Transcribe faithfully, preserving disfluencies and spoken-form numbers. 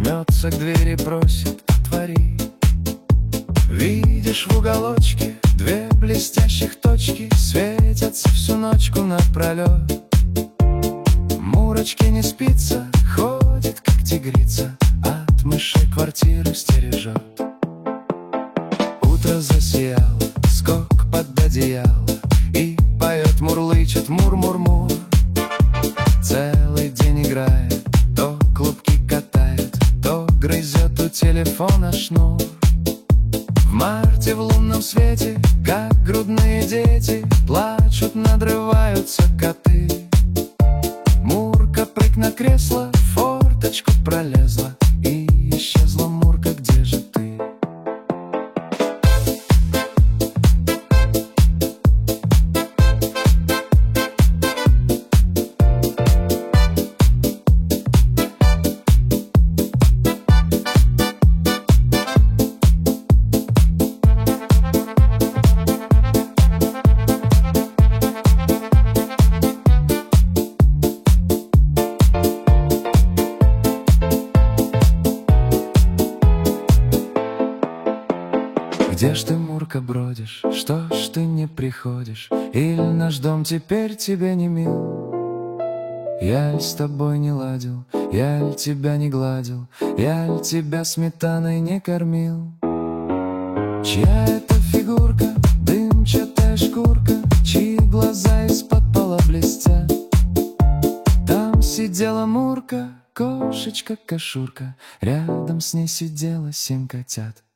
Жмется к двери, просит: отвори. Видишь, в уголочке две блестящих точки светятся всю ночку напролет. Мурочке не спится, ходит как тигрица, от мышей квартиру стережет. Утро засияло, скок под одеяло, и поет, мурлычет мур-мур-мур. Целый день играет, то клубки катает, то грызет у телефона шнур. В марте в лунном свете, как грудные дети, плачут, надрываются коты. Мурка прыг на кресло, в форточку пролезла, и исчезла. Мурка, где же ты? Где ж ты, Мурка, бродишь? Что ж ты не приходишь? Или наш дом теперь тебе не мил? Я ль с тобой не ладил? Я ль тебя не гладил? Я ль тебя сметаной не кормил? Чья это фигурка, дымчатая шкурка, чьи глаза из-под пола блестят? Там сидела Мурка, кошечка-кошурка, рядом с ней сидела семь котят.